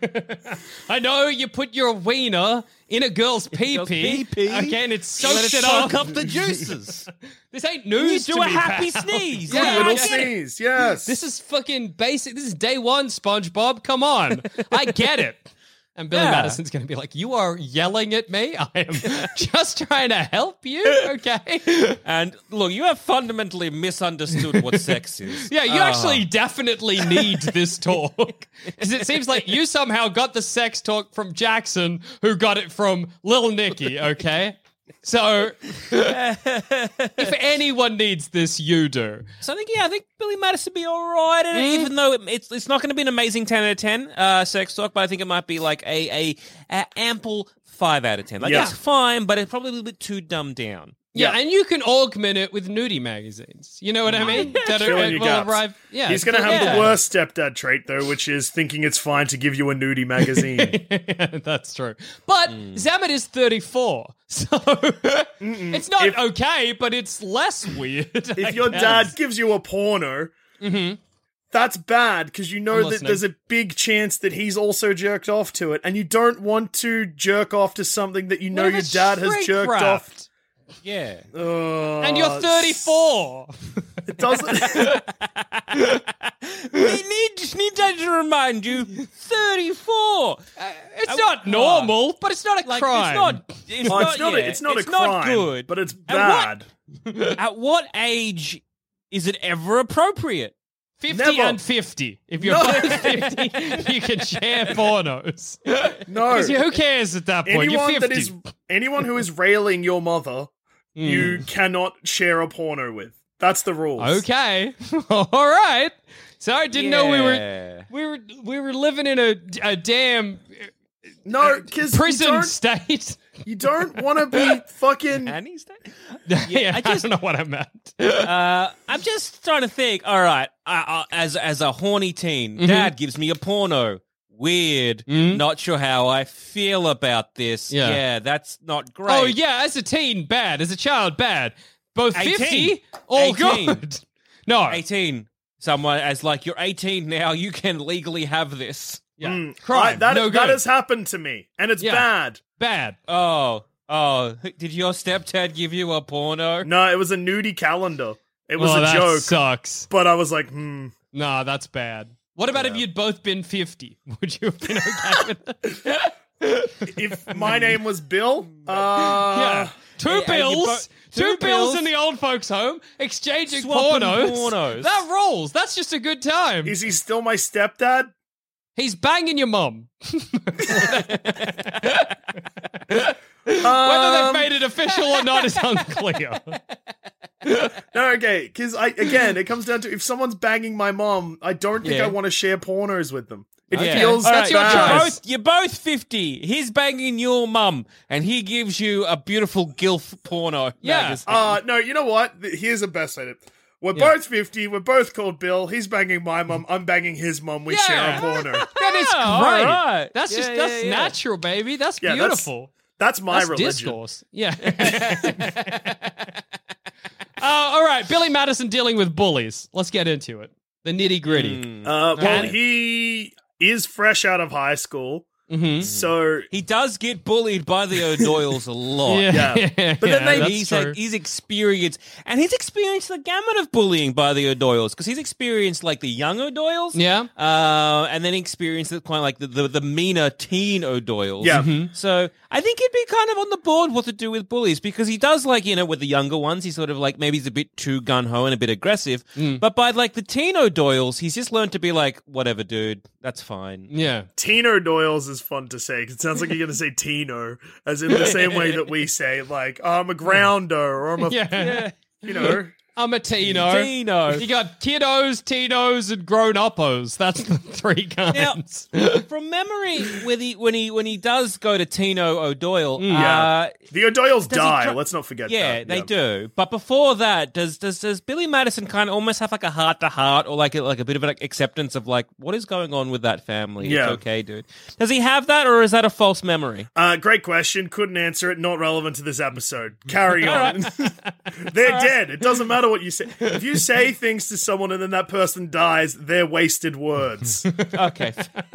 I know you put your wiener in a girl's pee-pee. pee-pee. Okay, and it Let soaks it it soak up. up the juices. This ain't You news do to a me, happy pal. sneeze. Yeah, Yeah, Little I get it. sneeze, yes. This is fucking basic. This is day one, SpongeBob. Come on. I get it. And Billy Yeah. Madison's going to be like, you are yelling at me? I am just trying to help you, okay? And look, you have fundamentally misunderstood what sex is. Yeah, you actually definitely need this talk. Because it seems like you somehow got the sex talk from Jackson, who got it from Lil Nicky, okay? So, if anyone needs this, you do. So I think Billy Madison would be all right in it, even though it's not going to be an amazing 10 out of 10 sex talk, but I think it might be like a ample 5 out of 10. Like, Yeah. it's fine, but it's probably a little bit too dumbed down. Yeah, and you can augment it with nudie magazines. You know what I mean? That Fill in your will gaps. arrive. Yeah, He's going to have yeah. the worst stepdad trait, though, which is thinking it's fine to give you a nudie magazine. That's true. But Zamet is 34. So it's not okay, but it's less weird. If your dad gives you a porno, that's bad because you know I'm that listening. there's a big chance that he's also jerked off to it, and you don't want to jerk off to something that you know your dad has jerked off. Yeah. And you're 34. It doesn't. Just need to remind you, 34. It's not normal, but it's not a Like, crime. It's Oh, not. it's not a it's crime, not good. but it's And bad. At what age is it ever appropriate? 50 Never. and 50. If you're No. both 50, you can share pornos. No, 'Cause who cares at that point? You're 50. Anyone who is railing your mother, you cannot share a porno with. That's the rules. Okay. All right. Sorry, didn't know we were living in a damn No, because prison state. you don't want to be fucking. Nanny state? Yeah, I don't know what I meant. I'm just trying to think. All right, as a horny teen, Dad gives me a porno. Weird. Not sure how I feel about this. Yeah, that's not great. Oh yeah, as a teen, bad. As a child, bad. Both 18. 50, all 18. good. No, 18. Someone as like, you're 18 now, you can legally have this. yeah, crime. That no good. has happened to me, and it's Yeah. bad. Bad. Oh, did your stepdad give you a porno? No, it was a nudie calendar. It was a that joke, sucks. but I was like, Nah, that's bad. What about if you'd both been 50? Would you have been okay with that? if my name was Bill, Yeah. Two bills in the old folks' home, exchanging Swapping pornos. pornos. That rolls. That's just a good time. is he still my stepdad? He's banging your mum. Whether they've made it official or not is unclear. No, okay, because again, it comes down to if someone's banging my mom, I don't think Yeah. I want to share pornos with them. It Yeah. feels All That's your bad. choice. You're both 50. He's banging your mum, and he gives you a beautiful gilf porno. Yeah. magazine. No, you know what? Here's the best way to. We're both 50. We're both called Bill. He's banging my mum. I'm banging his mum. We share a porno. That is Yeah, all great. right. That's just that's natural, baby. That's Yeah, beautiful. That's my That's religion. discourse. Yeah. All right, Billy Madison dealing with bullies. Let's get into it. The nitty gritty. Well, he is fresh out of high school, so He does get bullied by the O'Doyles a lot. yeah. But then they- that's He's experienced the gamut of bullying by the O'Doyles, because he's experienced like the young O'Doyles, Yeah. and then he experienced kind of like the meaner teen O'Doyles. Yeah. So I think he'd be kind of on the board what to do with bullies, because he does like, with the younger ones, he's sort of like, maybe he's a bit too gung-ho and a bit aggressive, but by like the teen O'Doyles, he's just learned to be like, whatever, dude, that's fine. Yeah. Tino Doyle's is fun to say because it sounds like you're going to say Tino, as in the same way that we say, like, oh, I'm a grounder or I'm a, Yeah. you know. I'm a Tino. Tino. You got kiddos, Tinos, and grown-uppos. That's the three kinds. From memory, when he does go to Tino O'Doyle, Yeah. The O'Doyles does he die. try- Let's not forget yeah, that. they do. But before that, does Billy Madison kind of almost have like a heart to heart, or like a bit of an acceptance of like what is going on with that family? Yeah. It's okay, dude. Does he have that, or is that a false memory? Great question. Couldn't answer it. Not relevant to this episode. Carry on. They're dead. It doesn't matter what you say. If you say things to someone and then that person dies, they're wasted words. Okay.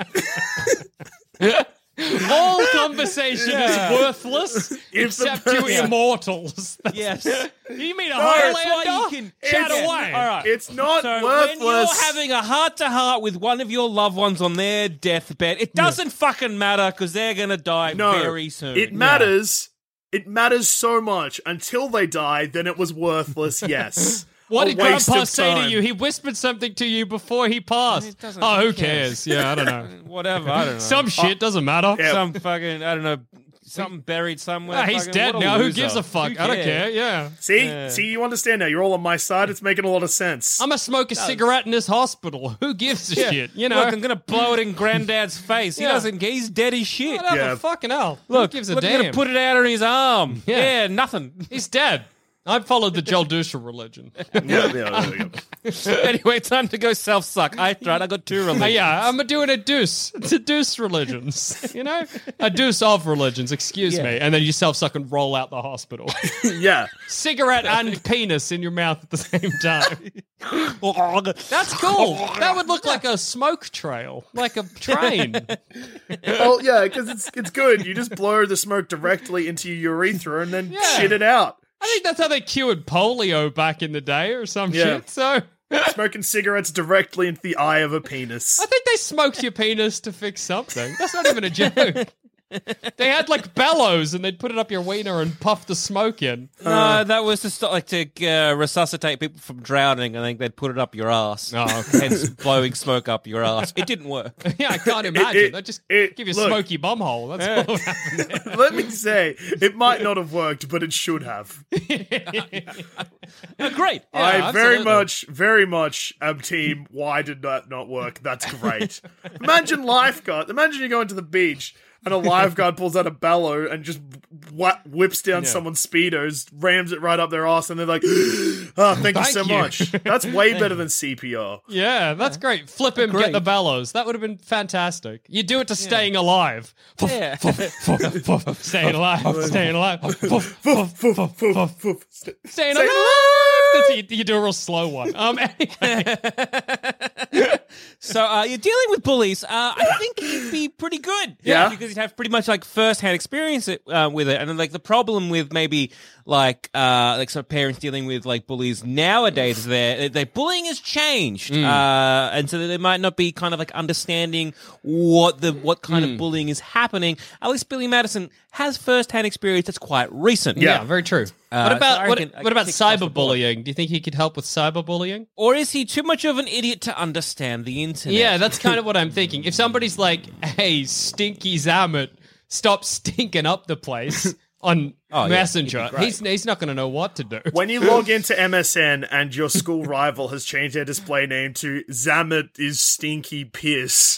All conversation is worthless except to immortals. Yes. You mean a That's why Highlander? you can Chat It's- away. All right. It's not So when worthless. you're having a heart-to-heart with one of your loved ones on their deathbed, it doesn't fucking matter because they're going to die very soon. It matters. It matters so much until they die. Then it was worthless. Yes. What A did waste Grandpa of say to time. you? He whispered something to you before he passed. It doesn't- Oh, who who cares? cares? Yeah, I don't know. Whatever, I don't know. Some shit doesn't matter. Yeah. Some fucking, I don't know, something buried somewhere. Ah, he's fucking, dead what a now. Who loser. gives a fuck? Who I don't cares? care. Yeah. See, you understand now. You're all on my side. It's making a lot of sense. I'm gonna smoke a cigarette in this hospital. Who gives a shit? You know. Look, I'm gonna blow it in Granddad's face. He Yeah. doesn't. He's dead as shit. Whatever. Yeah. Fucking hell. Look, Who gives a look, I'm damn? gonna put it out on his arm. Yeah. Yeah, nothing. He's dead. I followed the Jeldusha religion. yeah. Anyway, time to go self-suck. I tried. I got two religions. Yeah, I'm doing a deuce. It's a deuce religions. You know? A deuce of religions, excuse me. And then you self-suck and roll out the hospital. Yeah. Cigarette and penis in your mouth at the same time. That's cool. That would look like a smoke trail, like a train. Well, yeah, because it's good. You just blow the smoke directly into your urethra and then shit it out. I think that's how they cured polio back in the day or some Yeah. shit. So Smoking cigarettes directly into the eye of a penis. I think they smoked your penis to fix something. That's not even a joke. They had like bellows, and they'd put it up your wiener and puff the smoke in. No, that was to stop, like to resuscitate people from drowning. I think they'd put it up your ass. Oh, okay. Hence blowing smoke up your ass. It didn't work. Yeah, I can't imagine. That just give you a look, smoky bumhole. That's what happened there. Let me say, it might not have worked, but it should have. Oh, great. I absolutely. very much am team, why did that not work? That's great. Imagine lifeguard. Imagine you go into the beach and a lifeguard pulls out a bellow and just whips down someone's speedos, rams it right up their ass, and they're like, oh, thank you so much. That's way better than CPR. Yeah, that's great. Flip him, get the bellows. That would have been fantastic. You do it to staying alive. Yeah. Staying alive. Staying alive. Staying alive. You do a real slow one. Anyway. So you're dealing with bullies. I think you'd be pretty good. Yeah. Because you'd have pretty much like first-hand experience with it. And then like the problem with maybe like sort of parents dealing with like bullies nowadays is their bullying has changed. And so they might not be kind of like understanding what kind of bullying is happening. At least Billy Madison has first-hand experience that's quite recent. Yeah, very true. What about so I reckon I what about tick across the board. cyberbullying? Do you think he could help with cyberbullying? Or is he too much of an idiot to understand the internet? Yeah, that's kind of what I'm thinking. If somebody's like, "Hey, Stinky Zamet, stop stinking up the place," on Messenger, he's not going to know what to do. When you log into MSN and your school rival has changed their display name to Zamet is Stinky Piss.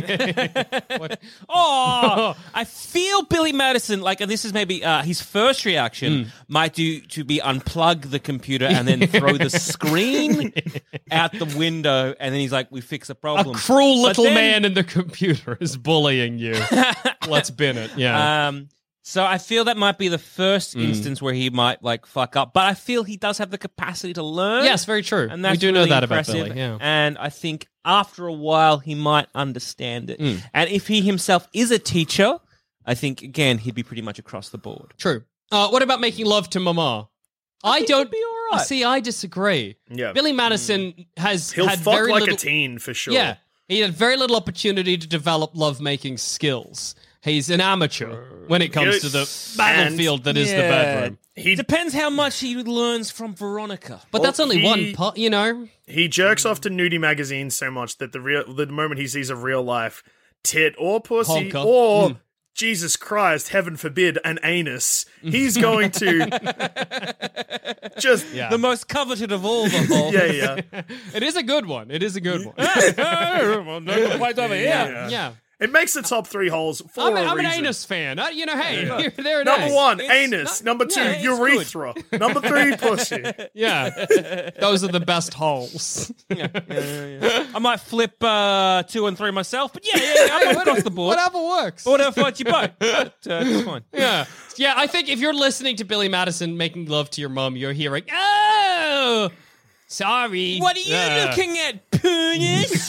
Oh, I feel Billy Madison, like, and this is maybe his first reaction, might be unplug the computer and then throw the screen out the window, and then he's like, we fix the problem. A cruel little man in the computer is bullying you. Let's bin it. Yeah. So I feel that might be the first instance where he might like fuck up, but I feel he does have the capacity to learn. Yes, very true. And that's we do really know that impressive. about Billy. Yeah. And I think after a while he might understand it. And if he himself is a teacher, I think again he'd be pretty much across the board. True. What about making love to Mama? I think don't he'd be all right. See, I disagree. Yeah. Billy Madison has He'll had fuck very like little, a teen for sure. Yeah, he had very little opportunity to develop lovemaking skills. He's an amateur when it comes to the battlefield that is the bedroom. He Depends how much he learns from Veronica. But that's only one part, you know. He jerks off to nudie magazines so much that the moment he sees a real life tit or pussy Honker. or Jesus Christ, heaven forbid, an anus, he's going to just The most coveted of all the whole. yeah. It is a good one. It is a good one. No complaints over here. Yeah. It makes the top 3 holes for I'm a an reason. anus fan. You know, hey, there it is. Number 1, It's anus. not- Number 2, yeah, it's urethra. Number 3, pussy. Yeah. Those are the best holes. I might flip 2 and 3 myself, but yeah, I'm across the board. Whatever works. Whatever floats your boat. But, it's fine. Yeah. Yeah, I think if you're listening to Billy Madison making love to your mum, you're hearing, oh, sorry. What are you looking at, penis?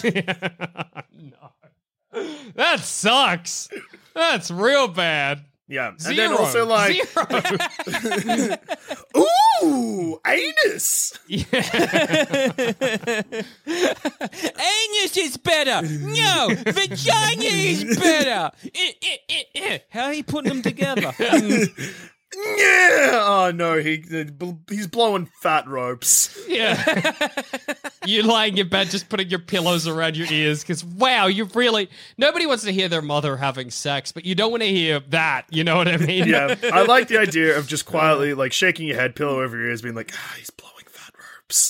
That sucks. That's real bad. Yeah. And Zero. then also like, Zero. ooh, anus. Anus is better. No, vagina is better. How are you putting them together? Yeah. Oh no, he's blowing fat ropes. Yeah. You lying in bed just putting your pillows around your ears because, wow, you really... Nobody wants to hear their mother having sex, but you don't want to hear that. You know what I mean? Yeah. I like the idea of just quietly like shaking your head, pillow over your ears, being like, he's blowing fat ropes.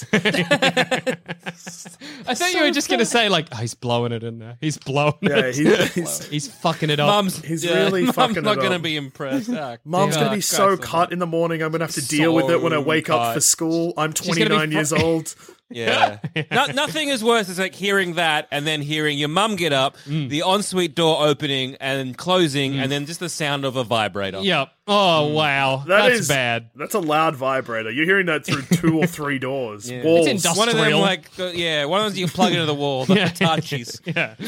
I thought you were just going to say, like, he's blowing it in there. He's blowing Yeah, it. he's He's fucking it up. Mum's really Mum's fucking not it going to up. be impressed. Mom's gonna be so Christ cut in the morning. I'm gonna have to deal with it when I wake up for school. I'm gonna be 29 years old. Yeah. Nothing is worse as like hearing that and then hearing your mum get up, the ensuite door opening and closing, and then just the sound of a vibrator. Yep. Oh, wow. That's bad. That's a loud vibrator. You're hearing that through 2 or 3 doors. Yeah. Walls. It's One of them, Industrial. like, one of those you can plug into the wall, the Hitachis.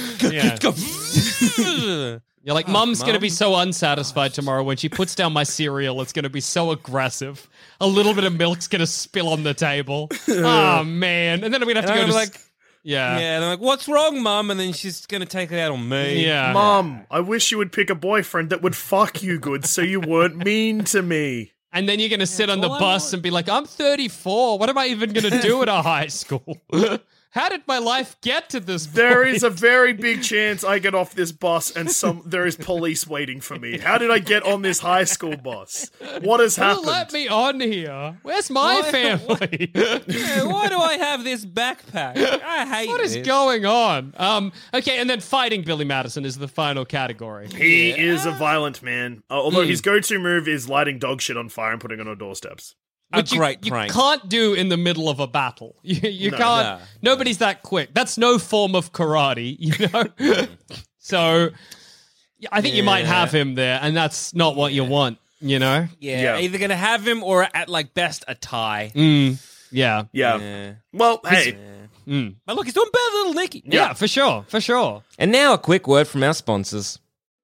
Yeah. You're like, Mum's going to be so unsatisfied tomorrow when she puts down my cereal. It's going to be so aggressive. A little bit of milk's going to spill on the table. Oh, man. And then I'm going to have to go to... Yeah. Yeah, they're like, what's wrong, Mum? And then she's going to take it out on me. Yeah. Mom, I wish you would pick a boyfriend that would fuck you good so you weren't mean to me. And then you're going to sit on the bus and be like, I'm 34. What am I even going to do at a high school? How did my life get to this point? There is a very big chance I get off this bus and there is police waiting for me. How did I get on this high school bus? What has happened? Let me on here. Where's my family? Yeah, why do I have this backpack? I hate What is going on? Okay, and then fighting Billy Madison is the final category. He is a violent man. Although his go-to move is lighting dog shit on fire and putting it on doorsteps. Which you prank. can't do in the middle of a battle. You can't. No. Nobody's that quick. That's no form of karate, you know? So I think you might have him there, and that's not what you want, you know? Yeah, either going to have him or at like best a tie. Yeah. Well, hey. But look, he's doing better than Little Nicky. Yeah, for sure. For sure. And now a quick word from our sponsors.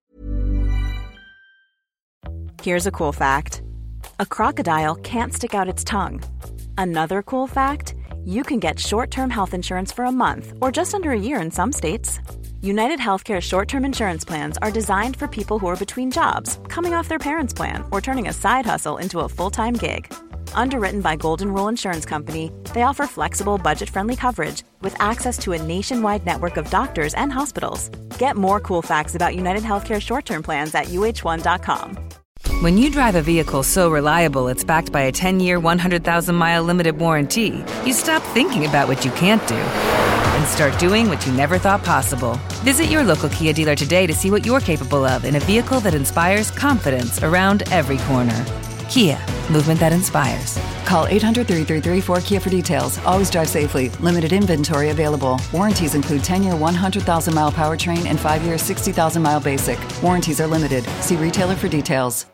Here's a cool fact. A crocodile can't stick out its tongue. Another cool fact, you can get short-term health insurance for a month or just under a year in some states. United Healthcare short-term insurance plans are designed for people who are between jobs, coming off their parents' plan, or turning a side hustle into a full-time gig. Underwritten by Golden Rule Insurance Company, they offer flexible, budget-friendly coverage with access to a nationwide network of doctors and hospitals. Get more cool facts about United Healthcare short-term plans at uh1.com. When you drive a vehicle so reliable it's backed by a 10-year, 100,000-mile limited warranty, you stop thinking about what you can't do and start doing what you never thought possible. Visit your local Kia dealer today to see what you're capable of in a vehicle that inspires confidence around every corner. Kia, movement that inspires. Call 800-333-4KIA for details. Always drive safely. Limited inventory available. Warranties include 10-year 100,000-mile powertrain and 5-year 60,000-mile basic. Warranties are limited. See retailer for details.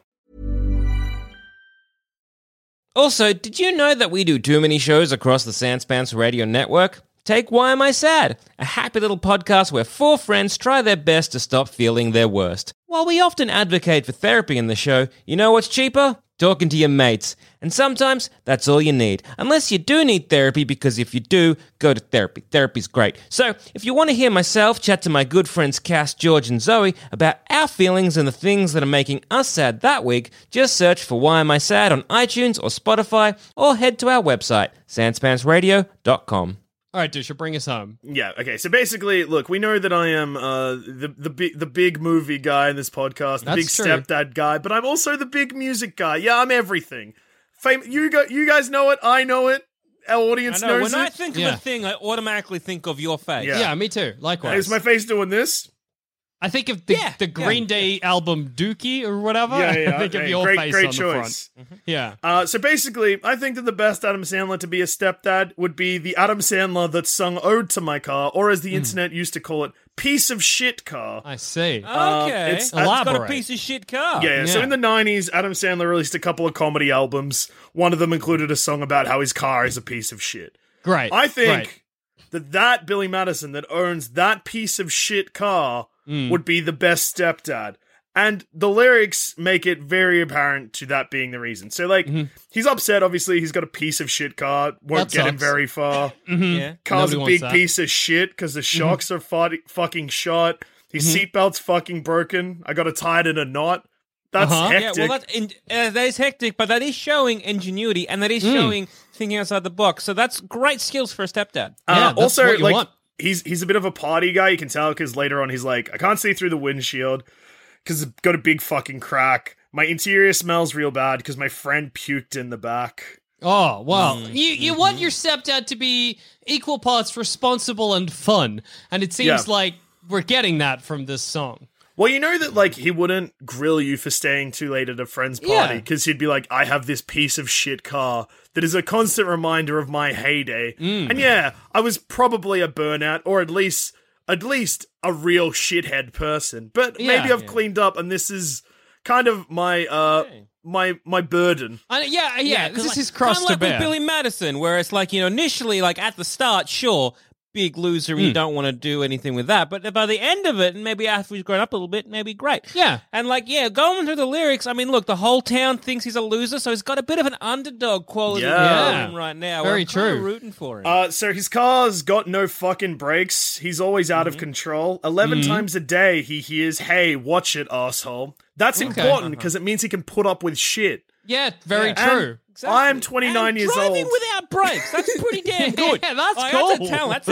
Also, did you know that we do too many shows across the Sanspants Radio Network? Take Why Am I Sad? A happy little podcast where four friends try their best to stop feeling their worst. While we often advocate for therapy in the show, you know what's cheaper? Talking to your mates. And sometimes that's all you need. Unless you do need therapy, because if you do, go to therapy. Therapy's great. So, if you want to hear myself chat to my good friends Cass, George, and Zoe about our feelings and the things that are making us sad that week, just search for Why Am I Sad on iTunes or Spotify, or head to our website, sanspantsradio.com. All right, Dusha, bring us home. Yeah, okay. So basically, look, we know that I am the big movie guy in this podcast, the big That's true. stepdad guy, but I'm also the big music guy. Yeah, I'm everything. You guys know it. I know it. Our audience I know. knows When it. I think of a thing, I automatically think of your face. Yeah. Yeah, me too. Likewise. Is my face doing this? I think of the Green Day album Dookie or whatever. Yeah. I think of okay. your face great on choice. the front. Yeah. So basically, I think that the best Adam Sandler to be a stepdad would be the Adam Sandler that sung Ode to My Car, or as the internet used to call it, Piece of Shit Car. I see. Okay. It's- It's got a Elaborate. piece of shit car. Yeah, so in the 90s, Adam Sandler released a couple of comedy albums. One of them included a song about how his car is a piece of shit. Great. I think Great. that Billy Madison that owns that piece of shit car would be the best stepdad. And the lyrics make it very apparent to that being the reason. So, like, he's upset, obviously. He's got a piece of shit car. Won't That get him sucks. very far. Yeah. Car's Nobody a wants big that. piece of shit because the shocks are fucking shot. His seatbelt's fucking broken. I got to tie it in a knot. That's hectic. Yeah, well, that is hectic, but that is showing ingenuity, and that is showing thinking outside the box. So that's great skills for a stepdad. Yeah, that's also, what you like, want. he's a bit of a party guy. You can tell because later on he's like, I can't see through the windshield because it's got a big fucking crack. My interior smells real bad because my friend puked in the back. Oh, well, you want your stepdad to be equal parts responsible and fun, and it seems like we're getting that from this song. Well, you know that, like, he wouldn't grill you for staying too late at a friend's party because he'd be like, I have this piece of shit car that is a constant reminder of my heyday. And yeah, I was probably a burnout or at least a real shithead person. But maybe I've cleaned up and this is kind of my my burden. Yeah, this is his Kind cross of to like bear. with Billy Madison, where it's like, initially, like at the start, sure, big loser and you don't want to do anything with that. But by the end of it, and maybe after he's grown up a little bit, maybe great. Yeah. And going through the lyrics, I mean, look, the whole town thinks he's a loser, so he's got a bit of an underdog quality Yeah. to him right now. Very I'm kinda true. rooting for him. So his car's got no fucking brakes. He's always out of control. 11 times a day he hears, "Hey, watch it, asshole." That's important because it means he can put up with shit. Yeah, very Yeah. true. Exactly. I'm 29 and years driving old. without brakes. That's pretty damn good. Yeah, that's Like, cool. That's a talent.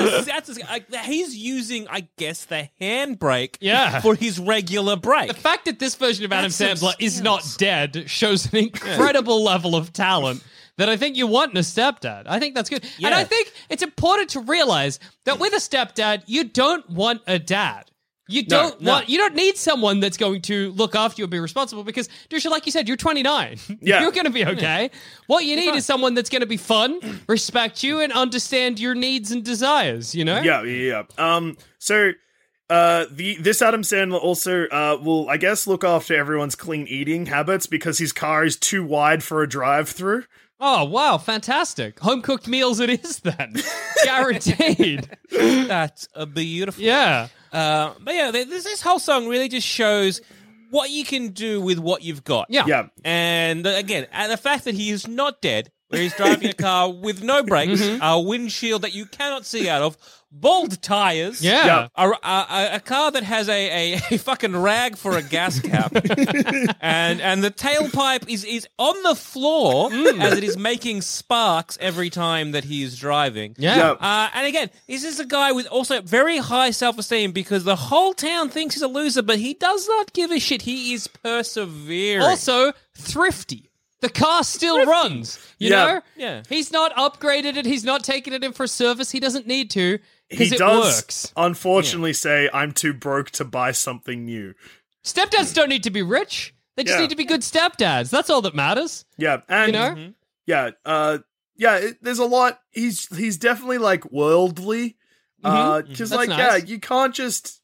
He's using, I guess, the handbrake Yeah. for his regular brake. The fact that this version of Adam That's some Sandler is skills. not dead shows an incredible level of talent that I think you want in a stepdad. I think that's good. And Yeah. I think it's important to realize that with a stepdad, you don't want a dad. You don't need someone that's going to look after you and be responsible because, Dusha, like you said, you're 29. Yeah. You're going to be okay. What you need is someone that's going to be fun, respect you, and understand your needs and desires, you know? Yeah. So this Adam Sandler also will, I guess, look after everyone's clean eating habits because his car is too wide for a drive-through. Oh, wow, fantastic. Home-cooked meals it is then. Guaranteed. That's a beautiful. Yeah. But yeah, this whole song really just shows what you can do with what you've got. Yeah. Yeah. And again, the fact that he is not dead, where he's driving a car with no brakes, a windshield that you cannot see out of, bald tires, Yeah. a car that has a fucking rag for a gas cap, and the tailpipe is on the floor as it is making sparks every time that he is driving. Yeah. And again, this is a guy with also very high self-esteem because the whole town thinks he's a loser, but he does not give a shit. He is persevering. Also, thrifty. The car still runs, you Yeah. know? Yeah. He's not upgraded it. He's not taken it in for service. He doesn't need to He because it does, works. unfortunately, say, "I'm too broke to buy something new." Stepdads don't need to be rich. They just Yeah. need to be good stepdads. That's all that matters. Yeah, and You know? there's a lot. He's definitely like worldly, because That's like nice. you can't just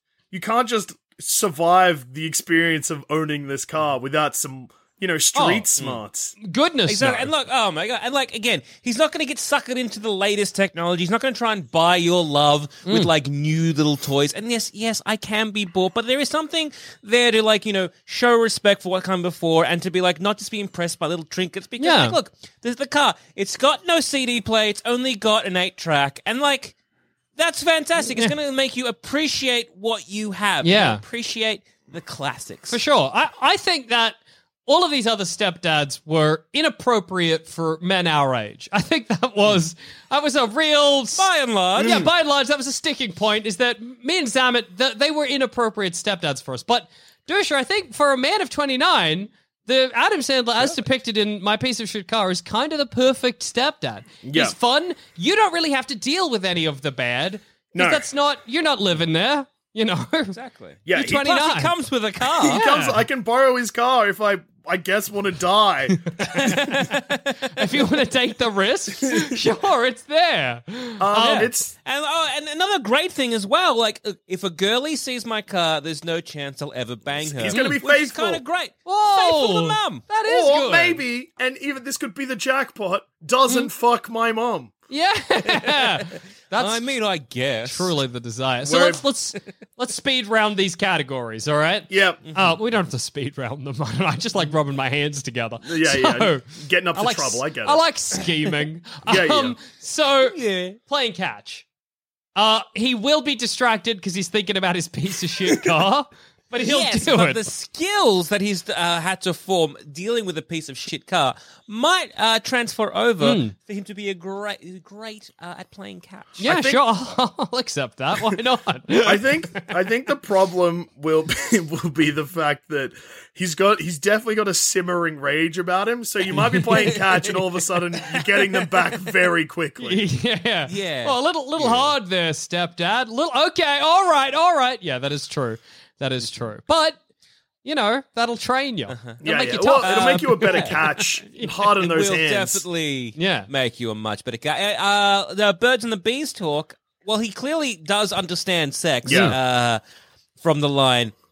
survive the experience of owning this car without some street smarts. Goodness. Exactly. no. And look, oh my God. And like, again, he's not going to get suckered into the latest technology. He's not going to try and buy your love with like new little toys. And yes, I can be bought, but there is something there to like, show respect for what came before and to be like, not just be impressed by little trinkets because Yeah. like, look, there's the car. It's got no CD player. It's only got an 8-track. And like, that's fantastic. It's going to make you appreciate what you have. Yeah. Appreciate the classics. For sure. I think that all of these other stepdads were inappropriate for men our age. I think that was a real... By and large. Yeah, by and large, that was a sticking point, is that me and Zamet, they were inappropriate stepdads for us. But, Dusha, I think for a man of 29, the Adam Sandler, as depicted in My Piece of Shit Car, is kind of the perfect stepdad. Yeah. He's fun. You don't really have to deal with any of the bad. No. You're not living there, you know? Exactly. Yeah, You're he- 29. Plus, he comes with a car. He comes. I can borrow his car if I guess want to die. If you want to take the risk, sure, it's there. It's And another great thing as well, like if a girlie sees my car, there's no chance I'll ever bang her. He's gonna be which is faithful. kind of great. Whoa. Faithful to mum. That is or good. maybe, and even this could be the jackpot. Doesn't fuck my mom. Yeah. That's I mean, I guess. truly the desire. So Where- let's speed round these categories, all right? Yep. We don't have to speed round them. I just like rubbing my hands together. Yeah. Getting up to like trouble. I get it. I like scheming. Yeah. So Yeah. playing catch. He will be distracted because he's thinking about his piece of shit car, but he'll Yes, do but it. the skills that he's had to form dealing with a piece of shit car might transfer over for him to be a great at playing catch. Yeah, think- sure. I'll accept that. Why not? I think the problem will be the fact that he's definitely got a simmering rage about him. So you might be playing catch, and all of a sudden you're getting them back very quickly. Yeah. Yeah. Well, a little hard there, stepdad. Okay, all right. Yeah, that is true. That is true. But, that'll train you. It'll make you tough. Well, it'll make you a better catch. Harden It those will hands. definitely Yeah. make you a much better guy. The birds and the bees talk. Well, he clearly does understand sex. Yeah. From the line,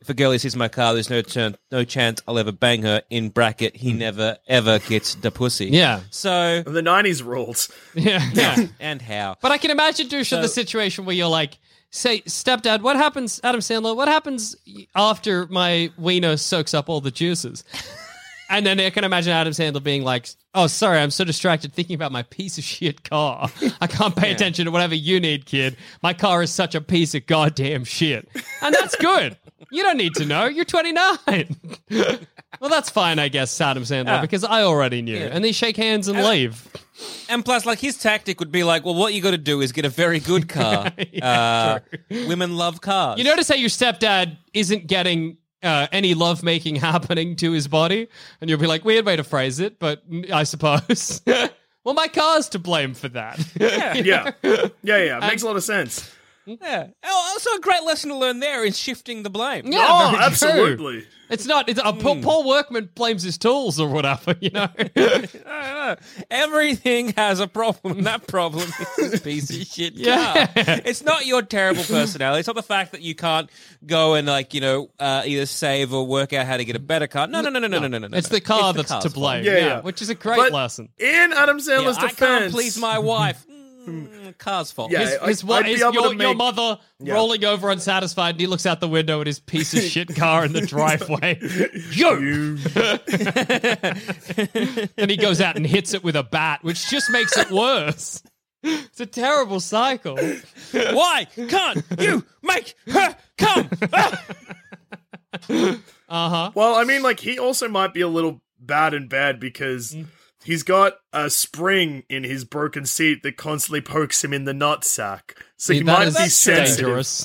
if a girlie sees my car, there's no chance I'll ever bang her. In bracket, he never ever gets the pussy. Yeah. So The 90s rules. Yeah. and how? But I can imagine, Dusha, the situation where you're like, say, stepdad, what happens, Adam Sandler, what happens after my wiener soaks up all the juices? And then I can imagine Adam Sandler being like, oh, sorry, I'm so distracted thinking about my piece of shit car. I can't pay attention to whatever you need, kid. My car is such a piece of goddamn shit. And that's good. You don't need to know. You're 29. Well, that's fine, I guess, Adam Sandler, because I already knew. Yeah. And they shake hands and leave. And plus, like, his tactic would be like, well, what you got to do is get a very good car. Women love cars. You notice how your stepdad isn't getting any lovemaking happening to his body? And you'll be like, weird way to phrase it, but I suppose. Well, my car's to blame for that. Yeah. It makes a lot of sense. Yeah. Also, a great lesson to learn there is shifting the blame. Yeah, Oh, very true. absolutely. It's not. Paul Workman blames his tools or whatever, you know. No. Everything has a problem. That problem is this piece of shit car. Yeah. It's not your terrible personality. It's not the fact that you can't go and, like, either save or work out how to get a better car. No. It's the car It's the that's car's to fault. blame. Yeah. Which is a great But lesson. in Adam Yeah, Sandler's I defense, can't please my wife. Car's fault. Yeah. His I'd be able to your make- mother rolling over unsatisfied, and he looks out the window at his piece of shit car in the driveway. And he goes out and hits it with a bat, which just makes it worse. It's a terrible cycle. Why can't you make her come? Well, I mean, like, he also might be a little bad in bed because he's got a spring in his broken seat that constantly pokes him in the nutsack. So he That might is be sensitive. dangerous.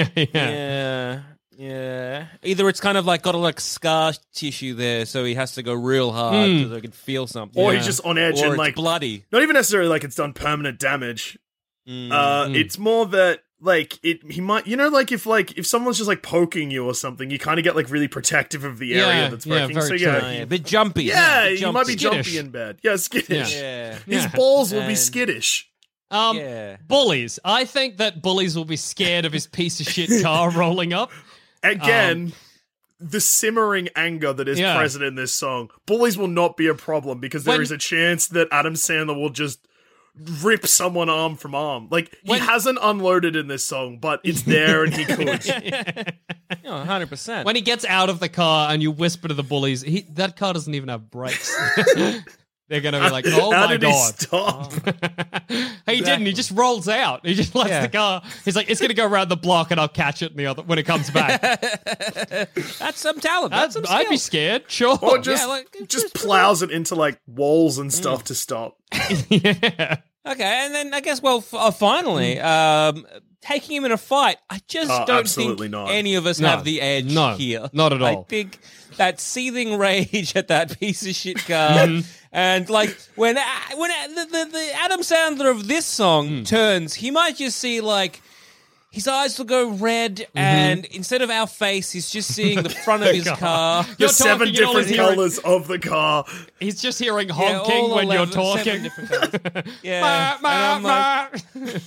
Yeah. Either it's kind of like got a like scar tissue there, so he has to go real hard so they can feel something. Or he's just on edge or and, it's like, bloody. not even necessarily like it's done permanent damage. It's more that, like, he might, like, if someone's just like poking you or something, you kind of get like really protective of the area that's breaking. very So true. Yeah, a bit jumpy. Yeah, Bit you might be jumpy. jumpy in bed. Yeah, skittish. Yeah. His balls will be And- skittish. Yeah. Bullies. I think that bullies will be scared of his piece of shit car rolling up. Again, the simmering anger that is Yeah. present in this song. Bullies will not be a problem because there When- is a chance that Adam Sandler will just rip someone arm from arm. Like, he hasn't unloaded in this song, but it's there and he could. 100%. When he gets out of the car and you whisper to the bullies, that car doesn't even have brakes. They're going to be like, oh How my did he God. stop? He didn't. He just rolls out. He just lets the car. He's like, it's going to go around the block and I'll catch it when it comes back. That's some talent. That's some I'd be skill. scared. Sure. Or just, Yeah, like, just plows it into, like, walls and stuff to stop. Yeah. Okay, and then I guess, finally, taking him in a fight, I just don't absolutely think not. any of us No. have the edge No, here. not at I all. think that seething rage at that piece of shit car, and like when the Adam Sandler of this song turns, he might just see like his eyes will go red, and instead of our face, he's just seeing the front of his car. The You're 7 talking, all different he's hearing- colors of the car. He's just hearing Yeah, honking all when you're 11, 7 talking. different colours. Yeah, and I'm like,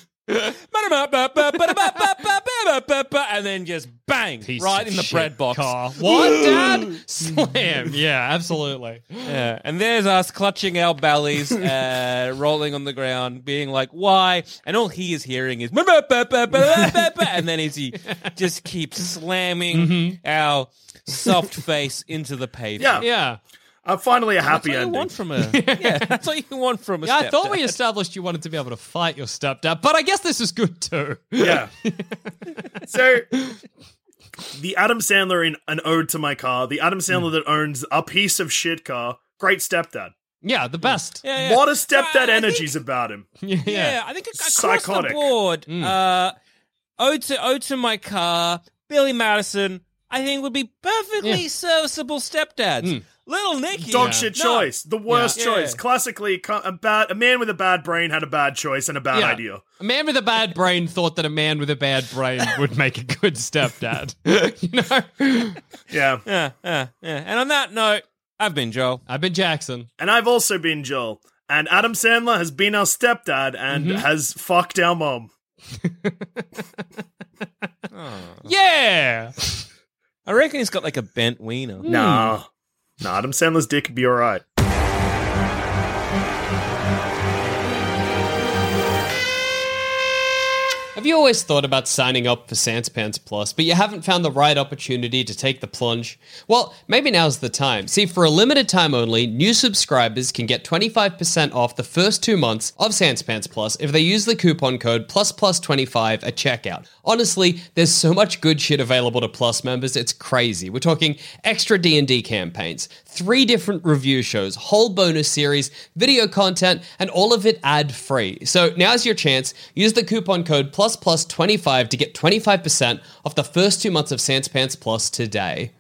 and then just bang Piece right of in the shit bread box. car. What, Dad? Slam. Yeah, absolutely. Yeah, and there's us clutching our bellies, rolling on the ground, being like, "Why?" And all he is hearing is, and then as he just keeps slamming our soft face into the pavement. Yeah. Finally a That's happy what you ending. want from a that's what you want from a Yeah, I thought stepdad. we established you wanted to be able to fight your stepdad, but I guess this is good too. Yeah. So, the Adam Sandler in An Ode to My Car, the Adam Sandler that owns a piece of shit car, great stepdad. Yeah, the best. Yeah, yeah. What a stepdad I think- energies about him. Yeah, I think across Psychotic. the board, Ode to My Car, Billy Madison, I think would be perfectly serviceable stepdads. Little Nicky, Dog shit choice. The worst Yeah. choice. Classically, a man with a bad brain had a bad choice and a bad Yeah. idea. A man with a bad brain thought that a man with a bad brain would make a good stepdad. You know? Yeah. Yeah. And on that note, I've been Joel. I've been Jackson. And I've also been Joel. And Adam Sandler has been our stepdad and has fucked our mom. Yeah! I reckon he's got like a bent wiener. Nah, Adam Sandler's dick would be alright. Have you always thought about signing up for Sans Pants Plus, but you haven't found the right opportunity to take the plunge? Well, maybe now's the time. See, for a limited time only, new subscribers can get 25% off the first 2 months of Sans Pants Plus if they use the coupon code PLUSPLUS25 at checkout. Honestly, there's so much good shit available to Plus members, it's crazy. We're talking extra D&D campaigns, 3 different review shows, whole bonus series, video content, and all of it ad-free. So now's your chance. Use the coupon code PLUSPLUS25 to get 25% off the first 2 months of Sans Pants Plus today.